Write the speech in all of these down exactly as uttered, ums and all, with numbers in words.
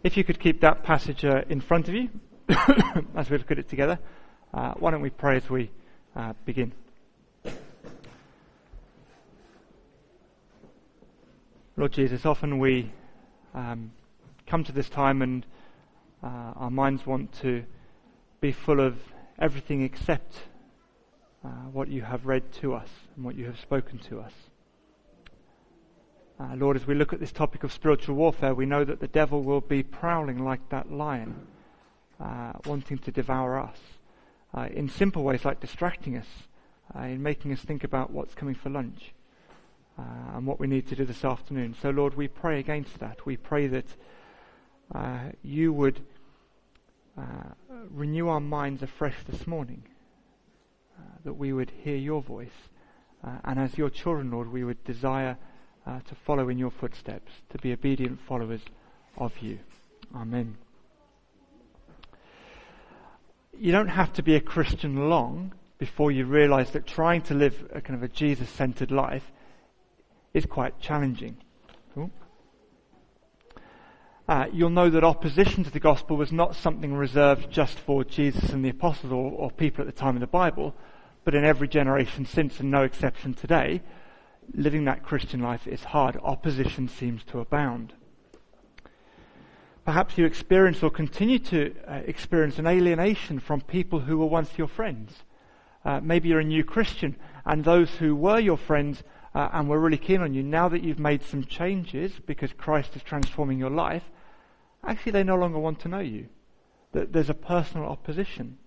If you could keep that passage uh, in front of you as we look at it together, uh, why don't we pray as we uh, begin. Lord Jesus, often we um, come to this time and uh, our minds want to be full of everything except uh, what you have read to us and what you have spoken to us. Uh, Lord, as we look at this topic of spiritual warfare, we know that the devil will be prowling like that lion, uh, wanting to devour us, uh, in simple ways like distracting us, uh, in making us think about what's coming for lunch, uh, and what we need to do this afternoon. So, Lord, we pray against that. We pray that uh, you would uh, renew our minds afresh this morning, uh, that we would hear your voice, uh, and as your children, Lord, we would desire Uh, to follow in your footsteps, to be obedient followers of you. Amen. You don't have to be a Christian long before you realize that trying to live a kind of a Jesus-centered life is quite challenging. Cool. Uh, you'll know that opposition to the gospel was not something reserved just for Jesus and the apostles or, or people at the time of the Bible, but in every generation since, and no exception today. Living that Christian life is hard. Opposition seems to abound. Perhaps you experience or continue to uh, experience an alienation from people who were once your friends. Uh, maybe you're a new Christian, and those who were your friends uh, and were really keen on you, now that you've made some changes because Christ is transforming your life, actually they no longer want to know you. That there's a personal opposition.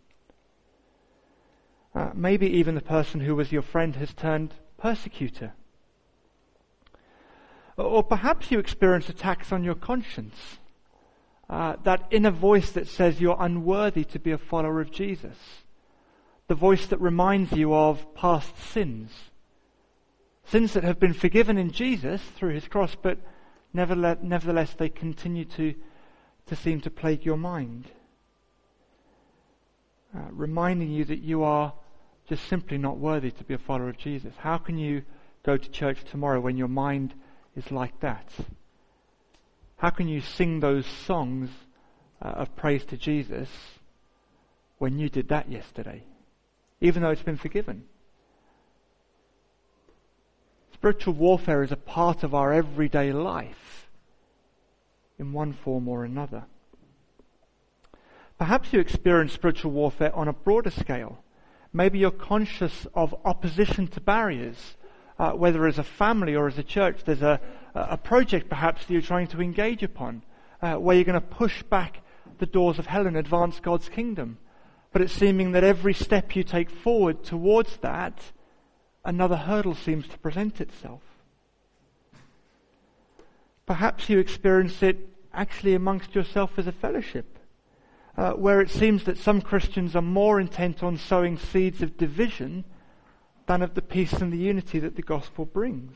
Uh, maybe even the person who was your friend has turned persecutor. Or perhaps you experience attacks on your conscience. Uh, that inner voice that says you're unworthy to be a follower of Jesus. The voice that reminds you of past sins. Sins that have been forgiven in Jesus through his cross, but nevertheless, nevertheless they continue to, to seem to plague your mind. Uh, reminding you that you are just simply not worthy to be a follower of Jesus. How can you go to church tomorrow when your mind is like that? How can you sing those songs uh, of praise to Jesus when you did that yesterday, even though it's been forgiven? Spiritual warfare is a part of our everyday life in one form or another. Perhaps you experience spiritual warfare on a broader scale. Maybe you're conscious of opposition to barriers. Uh, whether as a family or as a church, there's a, a project perhaps that you're trying to engage upon, uh, where you're going to push back the doors of hell and advance God's kingdom. But it's seeming that every step you take forward towards that, another hurdle seems to present itself. Perhaps you experience it actually amongst yourself as a fellowship, uh, where it seems that some Christians are more intent on sowing seeds of division than of the peace and the unity that the gospel brings.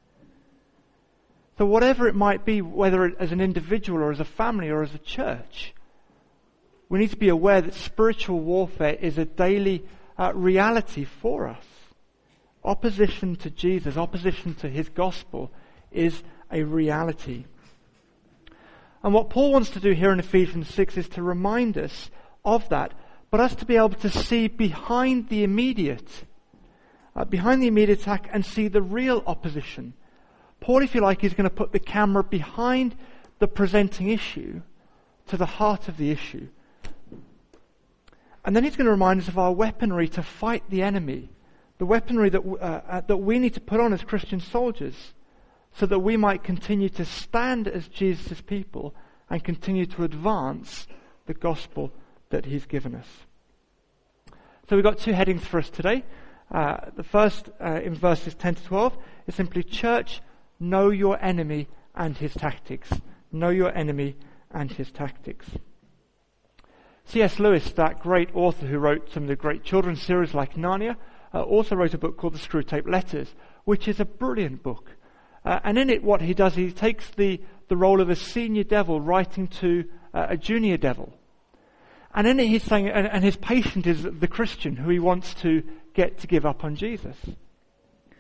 So whatever it might be, whether as an individual or as a family or as a church, we need to be aware that spiritual warfare is a daily uh, reality for us. Opposition to Jesus, opposition to his gospel is a reality. And what Paul wants to do here in Ephesians six is to remind us of that, but us to be able to see behind the immediate Uh, behind the immediate attack and see the real opposition. Paul, if you like, is going to put the camera behind the presenting issue to the heart of the issue. And then he's going to remind us of our weaponry to fight the enemy, the weaponry that, uh, uh, that we need to put on as Christian soldiers so that we might continue to stand as Jesus' people and continue to advance the gospel that he's given us. So we've got two headings for us today. Uh, the first, uh, in verses ten to twelve, is simply, church, know your enemy and his tactics. Know your enemy and his tactics. C S Lewis, that great author who wrote some of the great children's series like Narnia, uh, also wrote a book called The Screwtape Letters, which is a brilliant book. Uh, and in it, what he does, he takes the, the role of a senior devil writing to uh, a junior devil. And in it he's saying, and, and his patient is the Christian who he wants to get to give up on Jesus.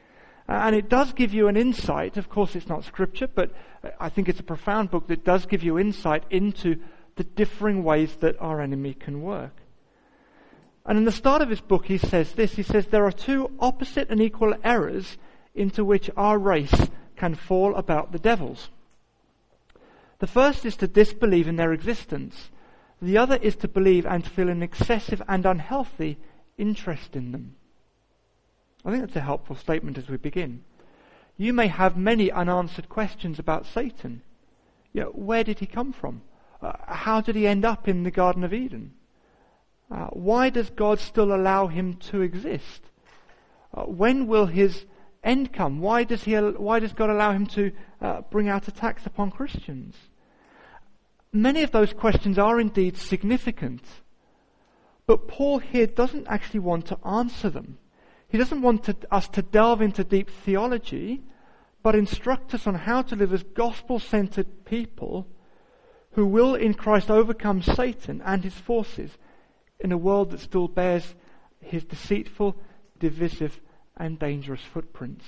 And it does give you an insight. Of course, it's not scripture, but I think it's a profound book that does give you insight into the differing ways that our enemy can work. And in the start of his book, he says this. He says, there are two opposite and equal errors into which our race can fall about the devils. The first is to disbelieve in their existence. The other is to believe and feel an excessive and unhealthy interest in them. I think that's a helpful statement as we begin. You may have many unanswered questions about Satan. You know, where did he come from? Uh, how did he end up in the Garden of Eden? Uh, why does God still allow him to exist? Uh, when will his end come? Why does he? Why does God allow him to uh, bring out attacks upon Christians? Many of those questions are indeed significant, but Paul here doesn't actually want to answer them. He doesn't want to, us to delve into deep theology, but instruct us on how to live as gospel-centered people who will in Christ overcome Satan and his forces in a world that still bears his deceitful, divisive, and dangerous footprints.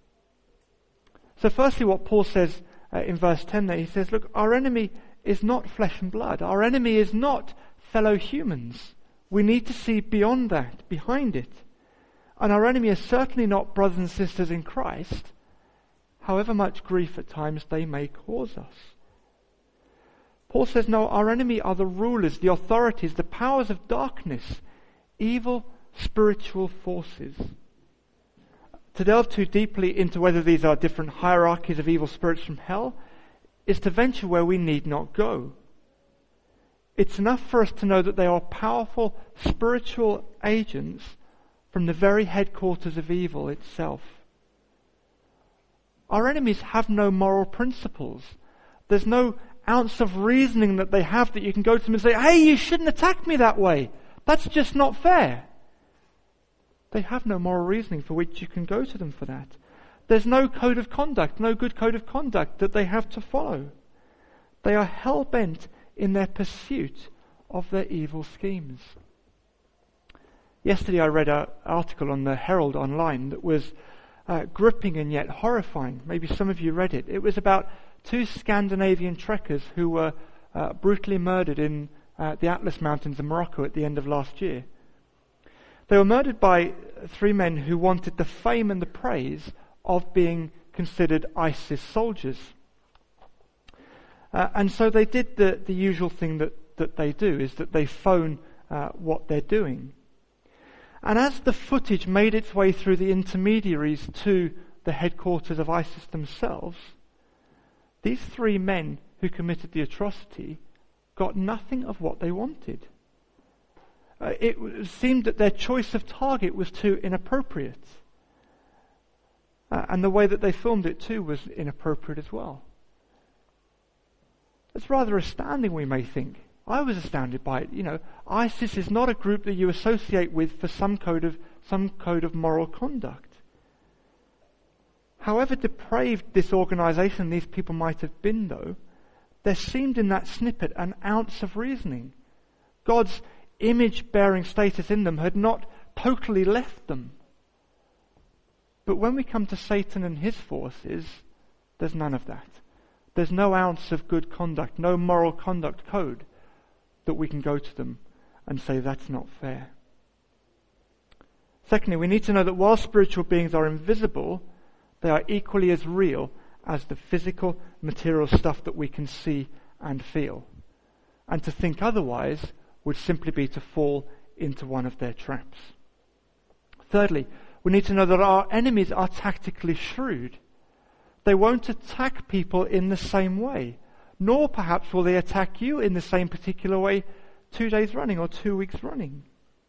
So firstly, what Paul says uh, in verse ten there, he says, look, our enemy is not flesh and blood. Our enemy is not fellow humans. We need to see beyond that, behind it. And our enemy is certainly not brothers and sisters in Christ, however much grief at times they may cause us. Paul says, no, our enemy are the rulers, the authorities, the powers of darkness, evil spiritual forces. To delve too deeply into whether these are different hierarchies of evil spirits from hell is to venture where we need not go. It's enough for us to know that they are powerful spiritual agents from the very headquarters of evil itself. Our enemies have no moral principles. There's no ounce of reasoning that they have that you can go to them and say, hey, you shouldn't attack me that way. That's just not fair. They have no moral reasoning for which you can go to them for that. There's no code of conduct, no good code of conduct that they have to follow. They are hell-bent in their pursuit of their evil schemes. Yesterday I read an article on the Herald Online that was uh, gripping and yet horrifying. Maybe some of you read it. It was about two Scandinavian trekkers who were uh, brutally murdered in uh, the Atlas Mountains in Morocco at the end of last year. They were murdered by three men who wanted the fame and the praise of being considered ISIS soldiers. Uh, and so they did the, the usual thing that, that they do, is that they phone uh, what they're doing. And as the footage made its way through the intermediaries to the headquarters of ISIS themselves, these three men who committed the atrocity got nothing of what they wanted. Uh, it seemed that their choice of target was too inappropriate. Uh, and the way that they filmed it too was inappropriate as well. It's rather astounding, we may think. I was astounded by it. You know, ISIS is not a group that you associate with for some code of some code of moral conduct. However depraved this organization, these people might have been, though, there seemed in that snippet an ounce of reasoning. God's image-bearing status in them had not totally left them. But when we come to Satan and his forces, there's none of that. There's no ounce of good conduct, no moral conduct code that we can go to them and say that's not fair. Secondly, we need to know that while spiritual beings are invisible, they are equally as real as the physical, material stuff that we can see and feel. And to think otherwise would simply be to fall into one of their traps. Thirdly, we need to know that our enemies are tactically shrewd. They won't attack people in the same way, nor perhaps will they attack you in the same particular way two days running or two weeks running.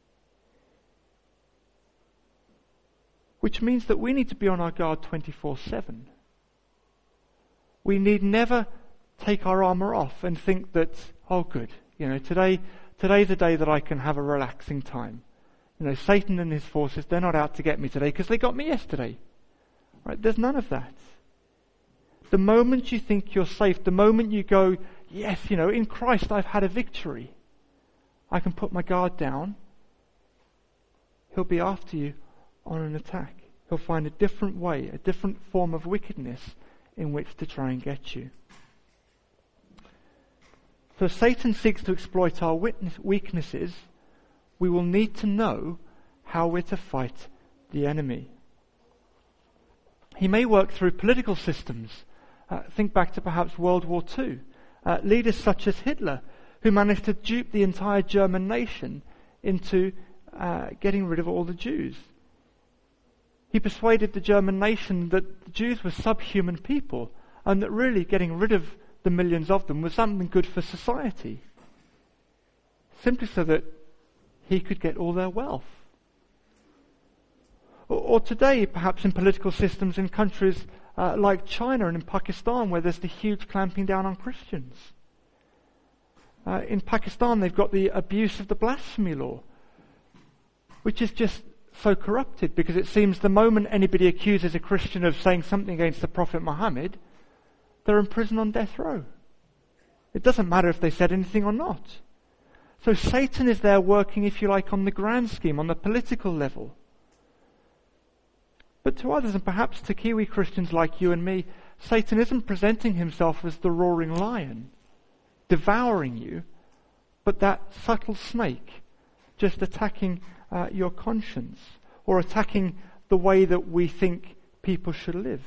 Which means that we need to be on our guard twenty-four seven. We need never take our armour off and think that, oh good, you know, today today's a day that I can have a relaxing time. You know, Satan and his forces, they're not out to get me today because they got me yesterday. Right? There's none of that. The moment you think you're safe, the moment you go, yes, you know, in Christ I've had a victory, I can put my guard down, he'll be after you on an attack. he'll find a different way, a different form of wickedness in which to try and get you. So if Satan seeks to exploit our weaknesses, we will need to know how we're to fight the enemy. He may work through political systems. Uh, think back to perhaps World War Two. Uh, leaders such as Hitler, who managed to dupe the entire German nation into uh, getting rid of all the Jews. He persuaded the German nation that the Jews were subhuman people and that really getting rid of the millions of them was something good for society, simply so that he could get all their wealth. Or, or today, perhaps in political systems in countries uh, like China and in Pakistan, where there's the huge clamping down on Christians. Uh, in Pakistan, they've got the abuse of the blasphemy law, which is just so corrupted because it seems the moment anybody accuses a Christian of saying something against the Prophet Muhammad, they're in prison on death row. It doesn't matter if they said anything or not. So Satan is there working, if you like, on the grand scheme, on the political level. But to others, and perhaps to Kiwi Christians like you and me, Satan isn't presenting himself as the roaring lion, devouring you, but that subtle snake, just attacking uh, your conscience, or attacking the way that we think people should live.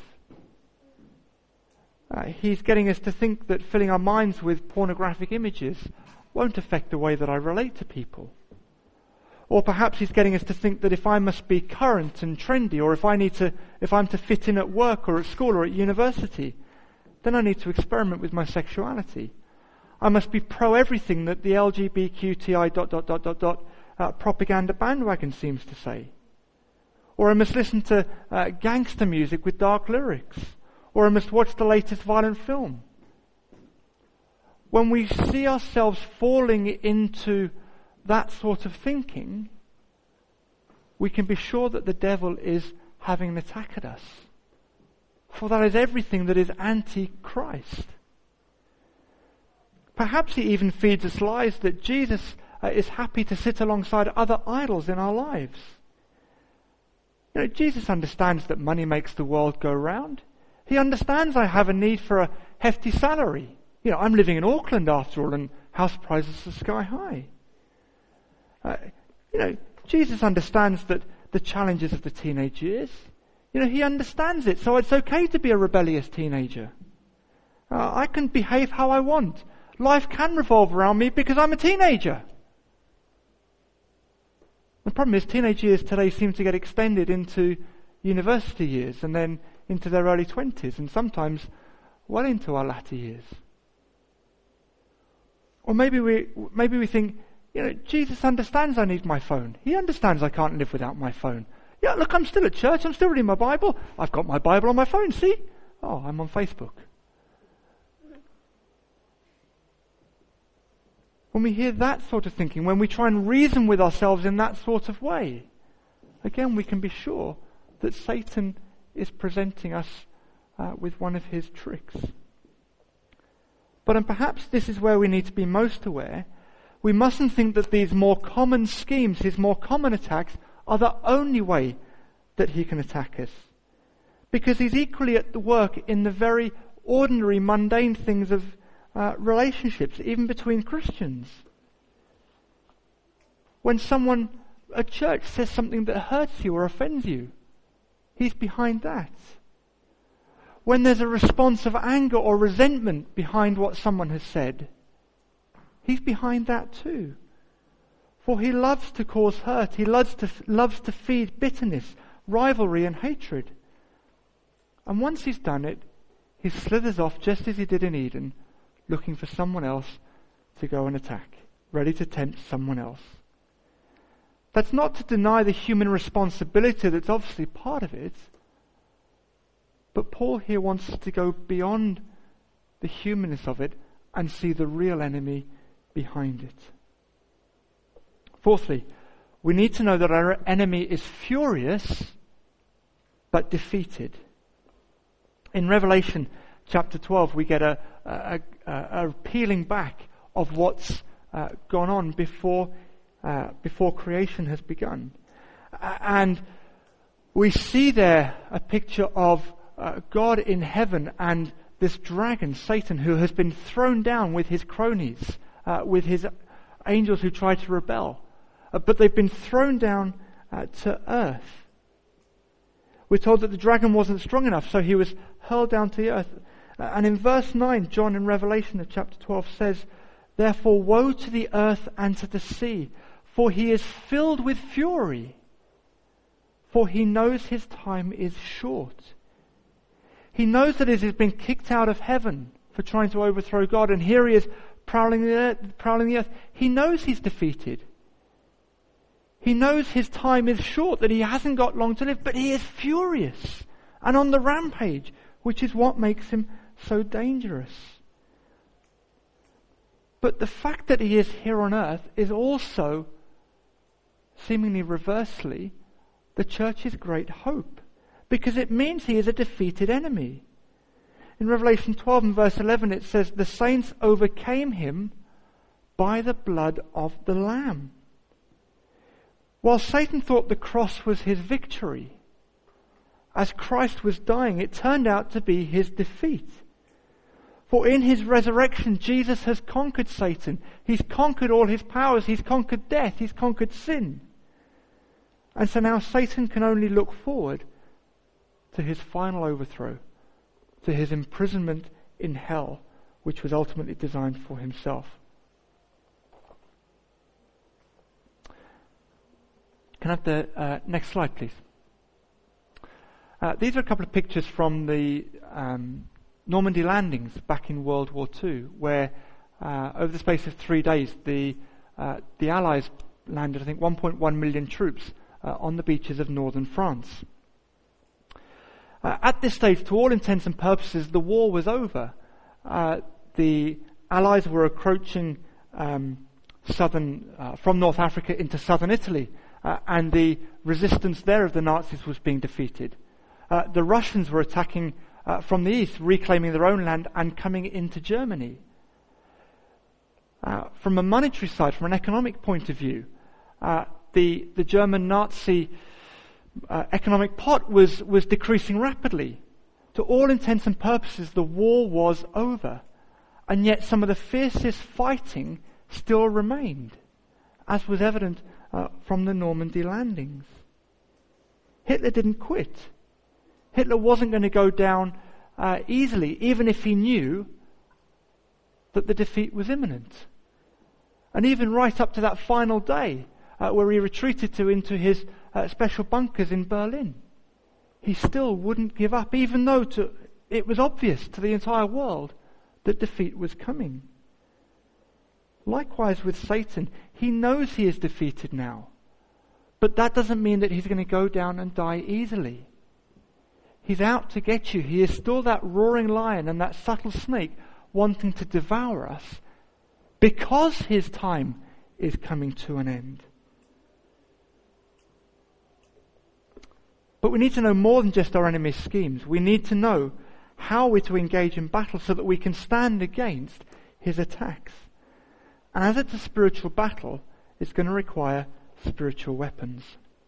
Uh, he's getting us to think that filling our minds with pornographic images won't affect the way that I relate to people. Or perhaps he's getting us to think that if I must be current and trendy, or if I need to, if I'm to fit in at work or at school or at university, then I need to experiment with my sexuality. I must be pro everything that the L G B T Q I dot dot dot dot dot uh, propaganda bandwagon seems to say. Or I must listen to uh, gangster music with dark lyrics. Or I must watch the latest violent film. When we see ourselves falling into that sort of thinking, we can be sure that the devil is having an attack at us. For that is everything that is anti-Christ. Perhaps he even feeds us lies that Jesus uh, is happy to sit alongside other idols in our lives. You know, Jesus understands that money makes the world go round. He understands I have a need for a hefty salary. You know, I'm living in Auckland after all, and house prices are sky high. Uh, you know, Jesus understands that the challenges of the teenage years. You know, he understands it, so it's okay to be a rebellious teenager. Uh, I can behave how I want. Life can revolve around me because I'm a teenager. The problem is teenage years today seem to get extended into university years and then into their early twenties and sometimes well into our latter years. Or maybe we maybe we think, you know, Jesus understands I need my phone. He understands I can't live without my phone. Yeah, look, I'm still at church. I'm still reading my Bible. I've got my Bible on my phone, see? Oh, I'm on Facebook. When we hear that sort of thinking, when we try and reason with ourselves in that sort of way, again, we can be sure that Satan is presenting us uh, with one of his tricks. But and perhaps this is where we need to be most aware. We mustn't think that these more common schemes, his more common attacks, are the only way that he can attack us. Because he's equally at the work in the very ordinary, mundane things of uh, relationships, even between Christians. When someone at church says something that hurts you or offends you, he's behind that. When there's a response of anger or resentment behind what someone has said, he's behind that too. For he loves to cause hurt. He loves to, loves to feed bitterness, rivalry and hatred. And once he's done it, he slithers off just as he did in Eden, looking for someone else to go and attack, ready to tempt someone else. That's not to deny the human responsibility that's obviously part of it, but Paul here wants us to go beyond the humanness of it and see the real enemy behind it. Fourthly, we need to know that our enemy is furious but defeated. In Revelation chapter twelve, we get a, a, a, a peeling back of what's uh, gone on before uh, before creation has begun. Uh, and we see there a picture of uh, God in heaven and this dragon, Satan, who has been thrown down with his cronies, uh, with his angels who tried to rebel. Uh, but they've been thrown down uh, to earth. We're told that the dragon wasn't strong enough, so he was hurled down to the earth. Uh, and in verse nine, John in Revelation of chapter twelve says, "Therefore woe to the earth and to the sea, for he is filled with fury, for he knows his time is short." He knows that he has been kicked out of heaven for trying to overthrow God, and here he is prowling the earth. Prowling the earth. He knows he's defeated. He knows his time is short, that he hasn't got long to live, but he is furious and on the rampage, which is what makes him so dangerous. But the fact that he is here on earth is also, seemingly reversely, the church's great hope, because it means he is a defeated enemy. In Revelation twelve and verse eleven it says, "The saints overcame him by the blood of the Lamb." While Satan thought the cross was his victory, as Christ was dying, it turned out to be his defeat. For in his resurrection, Jesus has conquered Satan. He's conquered all his powers. He's conquered death. He's conquered sin. And so now Satan can only look forward to his final overthrow, to his imprisonment in hell, which was ultimately designed for himself. Can I have the uh, next slide, please? Uh, these are a couple of pictures from the um, Normandy landings back in World War Two, where uh, over the space of three days, the uh, the Allies landed, I think, one point one million troops uh, on the beaches of northern France. Uh, at this stage, to all intents and purposes, the war was over. Uh, the Allies were approaching um, southern uh, from North Africa into southern Italy, uh, and the resistance there of the Nazis was being defeated. Uh, the Russians were attacking uh, from the east, reclaiming their own land and coming into Germany. Uh, from a monetary side, from an economic point of view, uh, the the German Nazi uh, economic pot was was decreasing rapidly. To all intents and purposes, the war was over, and yet some of the fiercest fighting still remained, as was evident uh, from the Normandy landings. Hitler didn't quit. Hitler wasn't going to go down uh, easily, even if he knew that the defeat was imminent. And even right up to that final day, uh, where he retreated to into his uh, special bunkers in Berlin, he still wouldn't give up, even though to, it was obvious to the entire world that defeat was coming. Likewise with Satan, he knows he is defeated now, but that doesn't mean that he's going to go down and die easily. He's out to get you. He is still that roaring lion and that subtle snake wanting to devour us because his time is coming to an end. But we need to know more than just our enemy's schemes. We need to know how we're to engage in battle so that we can stand against his attacks. And as it's a spiritual battle, it's going to require spiritual weapons.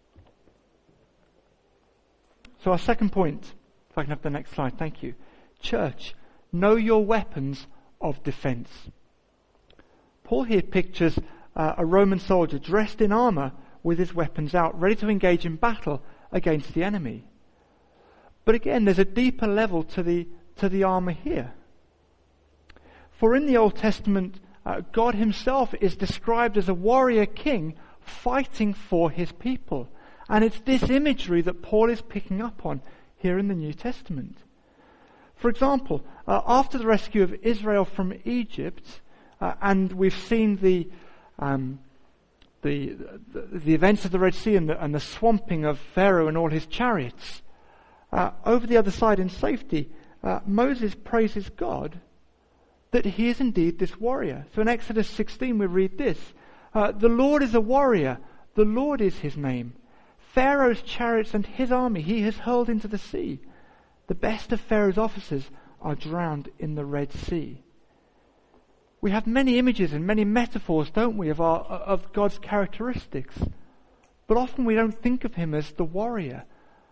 So our second point, if I can have the next slide, thank you. Church, know your weapons of defense. Paul here pictures uh, a Roman soldier dressed in armor with his weapons out, ready to engage in battle against the enemy. But again, there's a deeper level to the to the armor here. For in the Old Testament, uh, God himself is described as a warrior king fighting for his people. And it's this imagery that Paul is picking up on here in the New Testament. For example, uh, after the rescue of Israel from Egypt, uh, and we've seen the, um, the the the events of the Red Sea and the, and the swamping of Pharaoh and all his chariots, uh, over the other side in safety, uh, Moses praises God that he is indeed this warrior. So in Exodus sixteen we read this, uh, the Lord is a warrior, the Lord is his name. Pharaoh's chariots and his army he has hurled into the sea. The best of Pharaoh's officers are drowned in the Red Sea. We have many images and many metaphors, don't we, of our of God's characteristics. But often we don't think of him as the warrior,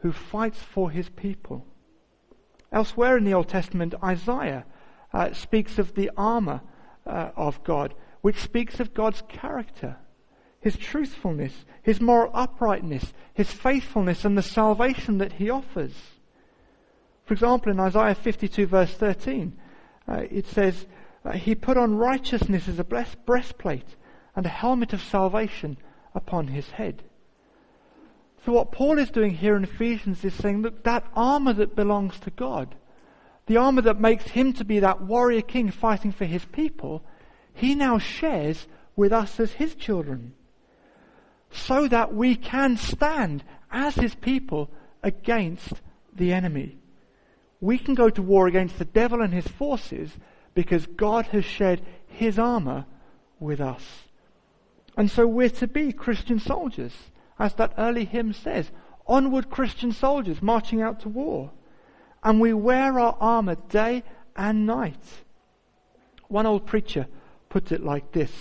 who fights for his people. Elsewhere in the Old Testament, Isaiah uh, speaks of the armor uh, of God, which speaks of God's character, his truthfulness, his moral uprightness, his faithfulness, and the salvation that he offers. For example, in Isaiah fifty-two verse thirteen, uh, it says, uh, he put on righteousness as a breastplate and a helmet of salvation upon his head. So what Paul is doing here in Ephesians is saying, look, that armor that belongs to God, the armor that makes him to be that warrior king fighting for his people, he now shares with us as his children, so that we can stand as his people against the enemy. We can go to war against the devil and his forces because God has shared his armor with us. And so we're to be Christian soldiers, as that early hymn says, onward Christian soldiers marching out to war. And we wear our armor day and night. One old preacher put it like this: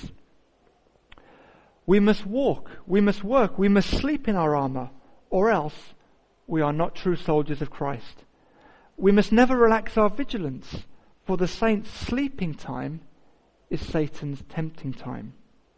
we must walk, we must work, we must sleep in our armor, or else we are not true soldiers of Christ. We must never relax our vigilance, for the saints' sleeping time is Satan's tempting time.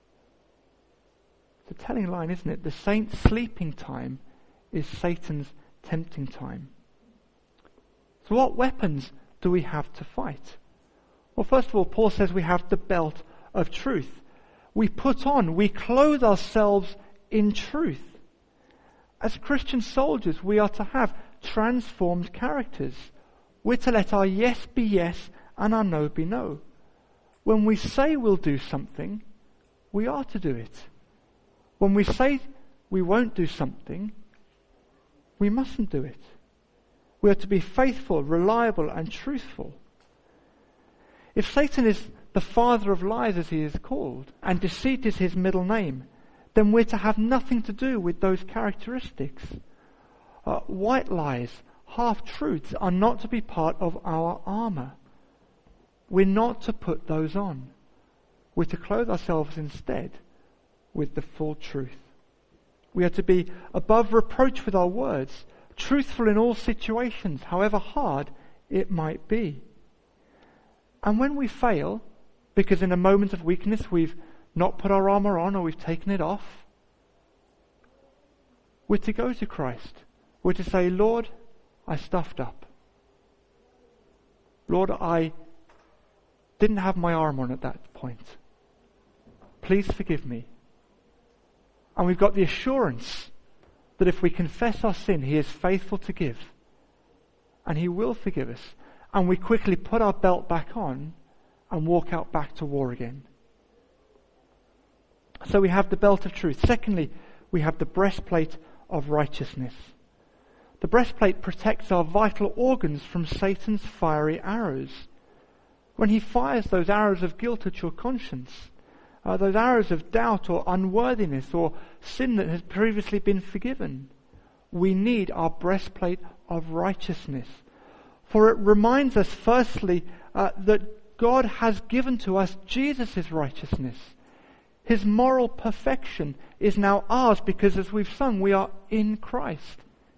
It's a telling line, isn't it? The saints' sleeping time is Satan's tempting time. So what weapons do we have to fight? Well, first of all, Paul says we have the belt of truth. We put on, we clothe ourselves in truth. As Christian soldiers, we are to have transformed characters. We're to let our yes be yes and our no be no. When we say we'll do something, we are to do it. When we say we won't do something, we mustn't do it. We are to be faithful, reliable, and truthful. If Satan is the father of lies, as he is called, and deceit is his middle name, then we're to have nothing to do with those characteristics. Uh, white lies, half-truths are not to be part of our armor. We're not to put those on. We're to clothe ourselves instead with the full truth. We are to be above reproach with our words, truthful in all situations, however hard it might be. And when we fail, because in a moment of weakness we've not put our armor on or we've taken it off, we're to go to Christ. We're to say, Lord, I stuffed up. Lord, I didn't have my armor on at that point. Please forgive me. And we've got the assurance that if we confess our sin, he is faithful to give. And he will forgive us. And we quickly put our belt back on and walk out back to war again. So we have the belt of truth. Secondly, we have the breastplate of righteousness. The breastplate protects our vital organs from Satan's fiery arrows. When he fires those arrows of guilt at your conscience, Uh, those arrows of doubt or unworthiness or sin that has previously been forgiven, we need our breastplate of righteousness. For it reminds us, firstly, uh, that God has given to us Jesus' righteousness. His moral perfection is now ours because, as we've sung, we are in Christ.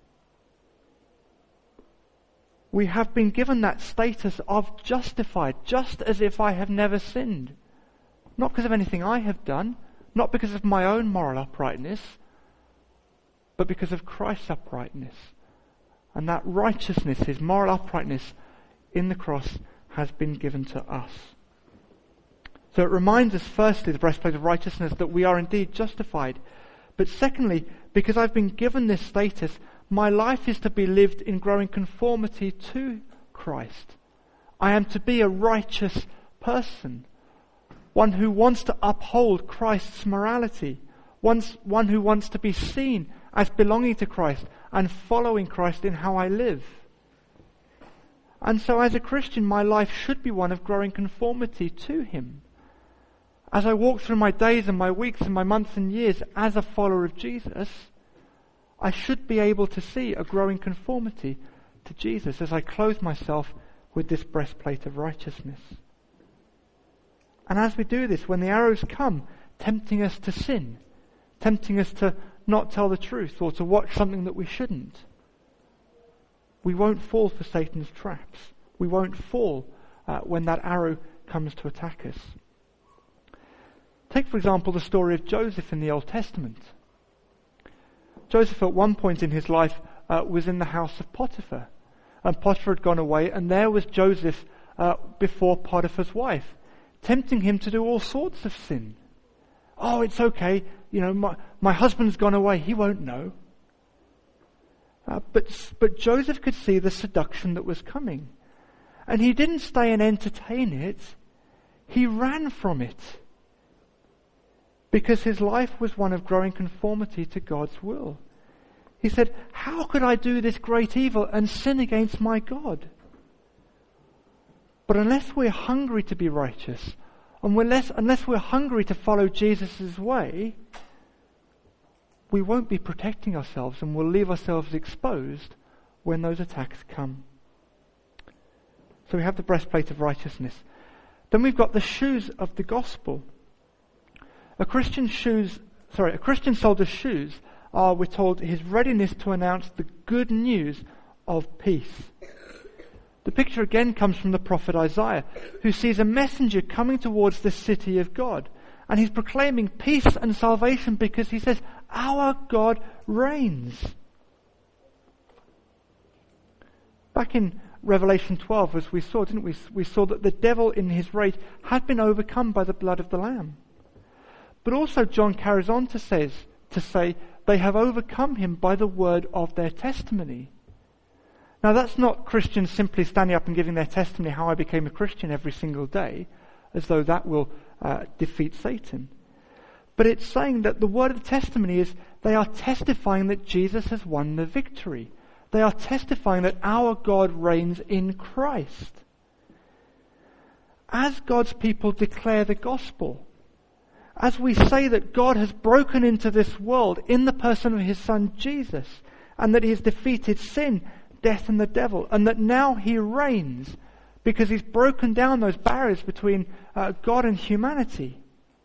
We have been given that status of justified, just as if I have never sinned. Not because of anything I have done, not because of my own moral uprightness, but because of Christ's uprightness. And that righteousness, his moral uprightness in the cross, has been given to us. So it reminds us, firstly, the breastplate of righteousness, that we are indeed justified. But secondly, because I've been given this status, my life is to be lived in growing conformity to Christ. I am to be a righteous person. One who wants to uphold Christ's morality. One's, one who wants to be seen as belonging to Christ and following Christ in how I live. And so as a Christian, my life should be one of growing conformity to him. As I walk through my days and my weeks and my months and years as a follower of Jesus, I should be able to see a growing conformity to Jesus as I clothe myself with this breastplate of righteousness. And as we do this, when the arrows come, tempting us to sin, tempting us to not tell the truth or to watch something that we shouldn't, we won't fall for Satan's traps. We won't fall uh, when that arrow comes to attack us. Take, for example, the story of Joseph in the Old Testament. Joseph, at one point in his life, uh, was in the house of Potiphar. And Potiphar had gone away, and there was Joseph uh, before Potiphar's wife, tempting him to do all sorts of sin. Oh, it's okay, you know, my, my husband's gone away, he won't know. Uh, but, but Joseph could see the seduction that was coming. And he didn't stay and entertain it. He ran from it. Because his life was one of growing conformity to God's will. He said, how could I do this great evil and sin against my God? But unless we're hungry to be righteous, and unless, unless we're hungry to follow Jesus' way, we won't be protecting ourselves and we'll leave ourselves exposed when those attacks come. So we have the breastplate of righteousness. Then we've got the shoes of the gospel. A Christian shoes, sorry, a Christian soldier's shoes are, we're told, his readiness to announce the good news of peace. The picture again comes from the prophet Isaiah, who sees a messenger coming towards the city of God. And he's proclaiming peace and salvation because he says, our God reigns. Back in Revelation twelve, as we saw, didn't we? We saw that the devil in his rage had been overcome by the blood of the Lamb. But also John carries on to, says, to say, they have overcome him by the word of their testimony. Now that's not Christians simply standing up and giving their testimony how I became a Christian every single day, as though that will uh, defeat Satan. But it's saying that the word of the testimony is they are testifying that Jesus has won the victory. They are testifying that our God reigns in Christ. As God's people declare the gospel, as we say that God has broken into this world in the person of his Son Jesus, and that he has defeated sin, death and the devil, and that now he reigns because he's broken down those barriers between uh, God and humanity.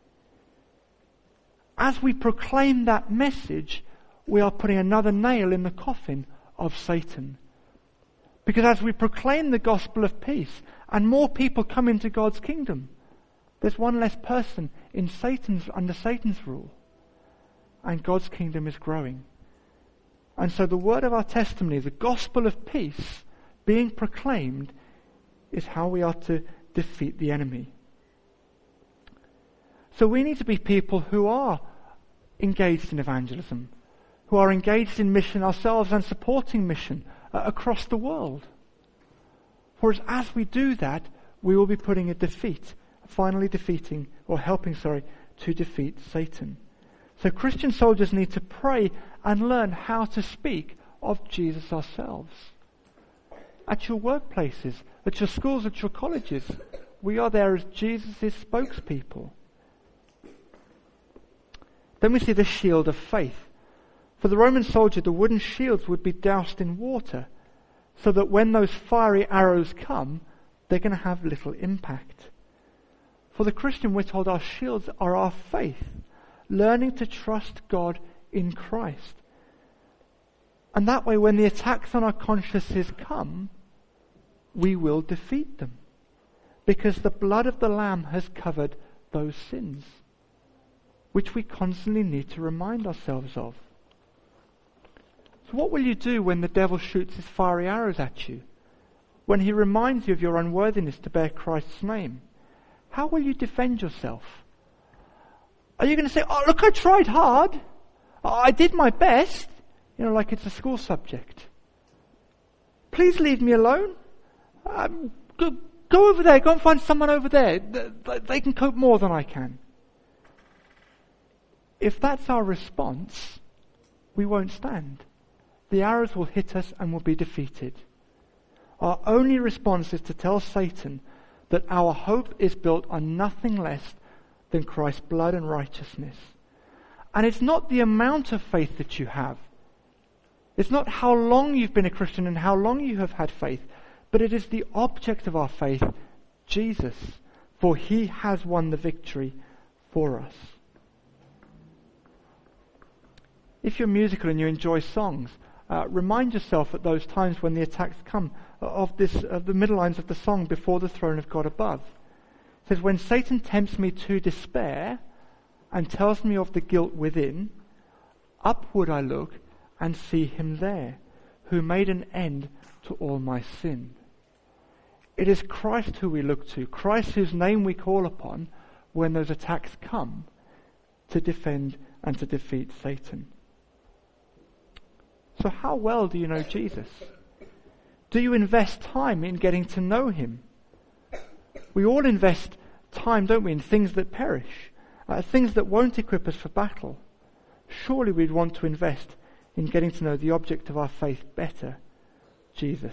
As we proclaim that message, we are putting another nail in the coffin of Satan. Because as we proclaim the gospel of peace and more people come into God's kingdom, there's one less person in Satan's under Satan's rule, and God's kingdom is growing. And so the word of our testimony, the gospel of peace being proclaimed, is how we are to defeat the enemy. So we need to be people who are engaged in evangelism, who are engaged in mission ourselves and supporting mission uh, across the world. For as, as we do that, we will be putting a defeat, finally defeating, or helping, sorry, to defeat Satan. So Christian soldiers need to pray and learn how to speak of Jesus ourselves. At your workplaces, at your schools, at your colleges, we are there as Jesus' spokespeople. Then we see the shield of faith. For the Roman soldier, the wooden shields would be doused in water, so that when those fiery arrows come, they're going to have little impact. For the Christian, we're told our shields are our faith, learning to trust God in Christ. And that way, when the attacks on our consciences come, we will defeat them, because the blood of the Lamb has covered those sins, which we constantly need to remind ourselves of. So what will you do when the devil shoots his fiery arrows at you? When he reminds you of your unworthiness to bear Christ's name? How will you defend yourself? Are you going to say, oh, look, I tried hard. Oh, I did my best. You know, like it's a school subject. Please leave me alone. Um, go, go over there. Go and find someone over there. They, they can cope more than I can. If that's our response, we won't stand. The arrows will hit us and we'll be defeated. Our only response is to tell Satan that our hope is built on nothing less than Christ's blood and righteousness. And it's not the amount of faith that you have. It's not how long you've been a Christian and how long you have had faith, but it is the object of our faith, Jesus, for he has won the victory for us. If you're musical and you enjoy songs, uh, remind yourself at those times when the attacks come of this, of the middle lines of the song, Before the Throne of God Above. It says, when Satan tempts me to despair and tells me of the guilt within, upward I look and see him there, who made an end to all my sin. It is Christ who we look to, Christ whose name we call upon when those attacks come, to defend and to defeat Satan. So how well do you know Jesus? Do you invest time in getting to know him? We all invest time, don't we, in things that perish, uh, things that won't equip us for battle. Surely we'd want to invest in getting to know the object of our faith better, Jesus.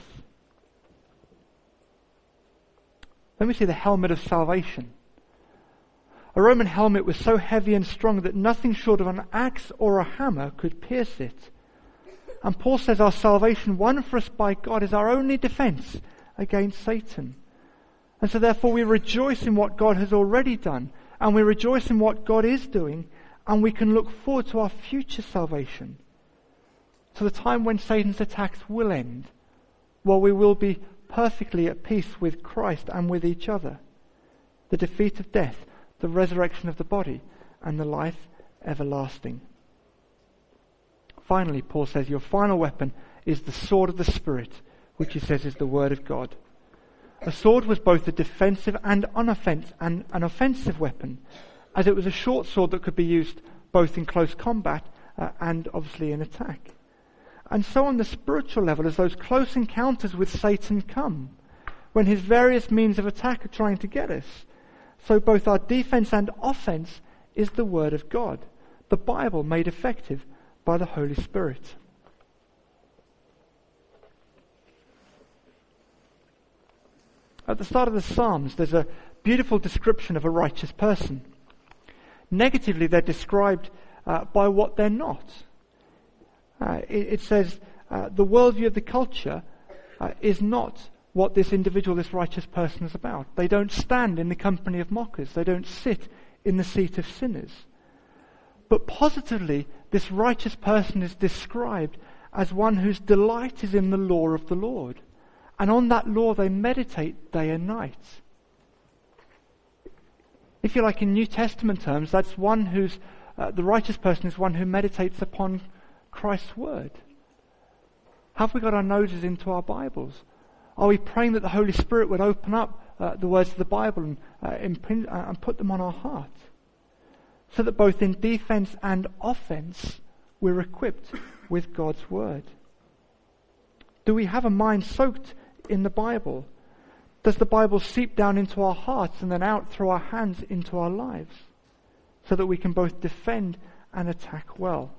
Then we see the helmet of salvation. A Roman helmet was so heavy and strong that nothing short of an axe or a hammer could pierce it. And Paul says our salvation won for us by God is our only defense against Satan. And so therefore we rejoice in what God has already done, and we rejoice in what God is doing, and we can look forward to our future salvation, to the time when Satan's attacks will end, while we will be perfectly at peace with Christ and with each other. The defeat of death, the resurrection of the body, and the life everlasting. Finally, Paul says, your final weapon is the sword of the Spirit, which he says is the Word of God. A sword was both a defensive and unoffensive, and an offensive weapon, as it was a short sword that could be used both in close combat uh, and obviously in attack. And so on the spiritual level, as those close encounters with Satan come, when his various means of attack are trying to get us, so both our defense and offense is the Word of God, the Bible made effective by the Holy Spirit. At the start of the Psalms, there's a beautiful description of a righteous person. Negatively, they're described uh, by what they're not. Uh, it, it says uh, the worldview of the culture uh, is not what this individual, this righteous person is about. They don't stand in the company of mockers. They don't sit in the seat of sinners. But positively, this righteous person is described as one whose delight is in the law of the Lord. And on that law they meditate day and night. If you like, in New Testament terms, that's one who's, uh, the righteous person is one who meditates upon Christ's word. Have we got our noses into our Bibles? Are we praying that the Holy Spirit would open up uh, the words of the Bible and, uh, imprint, uh, and put them on our heart? So that both in defense and offense, we're equipped with God's word. Do we have a mind soaked in the Bible? Does the Bible seep down into our hearts and then out through our hands into our lives, so that we can both defend and attack well?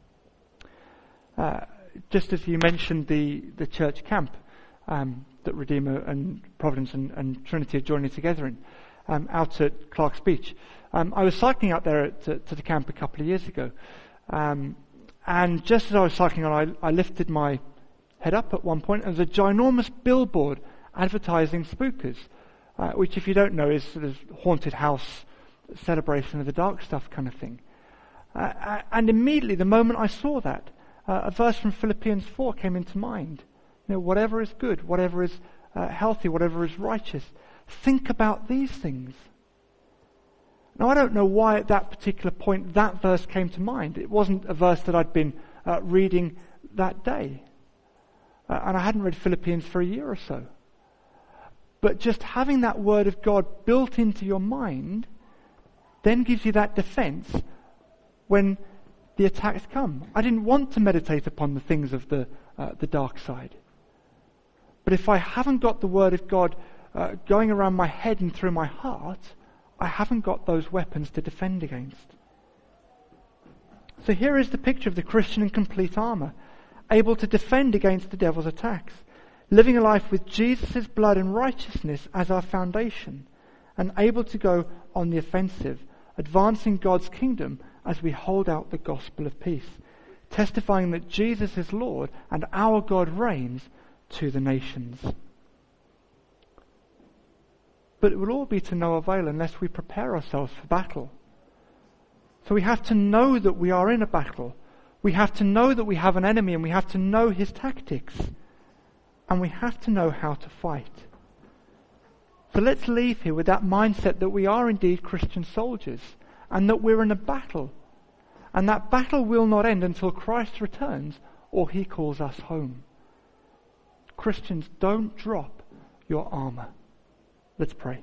Uh, just as you mentioned the, the church camp um, that Redeemer and Providence and, and Trinity are joining together in, um, out at Clark's Beach. Um, I was cycling out there at, to, to the camp a couple of years ago, um, and just as I was cycling on, I, I lifted my head up at one point, and there was a ginormous billboard advertising Spookers, uh, which, if you don't know, is sort of haunted house celebration of the dark stuff kind of thing. Uh, and immediately, the moment I saw that, uh, a verse from Philippians four came into mind. You know, whatever is good, whatever is uh, healthy, whatever is righteous, think about these things. Now, I don't know why at that particular point that verse came to mind. It wasn't a verse that I'd been uh, reading that day. Uh, and I hadn't read Philippians for a year or so. But just having that word of God built into your mind then gives you that defense when the attacks come. I didn't want to meditate upon the things of the uh, the dark side. But if I haven't got the word of God uh, going around my head and through my heart, I haven't got those weapons to defend against. So here is the picture of the Christian in complete armour, able to defend against the devil's attacks, living a life with Jesus' blood and righteousness as our foundation, and able to go on the offensive, advancing God's kingdom as we hold out the gospel of peace, testifying that Jesus is Lord and our God reigns to the nations. But it will all be to no avail unless we prepare ourselves for battle. So we have to know that we are in a battle, We have to know that we have an enemy, and we have to know his tactics. And we have to know how to fight. So let's leave here with that mindset that we are indeed Christian soldiers, and that we're in a battle. And that battle will not end until Christ returns or he calls us home. Christians, don't drop your armour. Let's pray.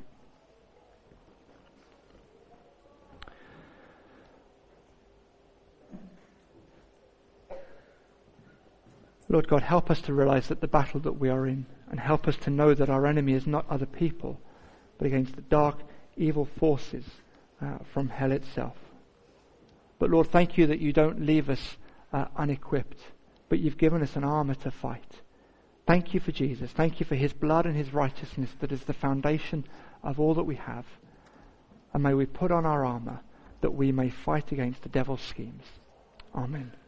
Lord God, help us to realize that the battle that we are in, and help us to know that our enemy is not other people, but against the dark, evil forces uh, from hell itself. But Lord, thank you that you don't leave us uh, unequipped, but you've given us an armour to fight. Thank you for Jesus. Thank you for his blood and his righteousness that is the foundation of all that we have. And may we put on our armour that we may fight against the devil's schemes. Amen.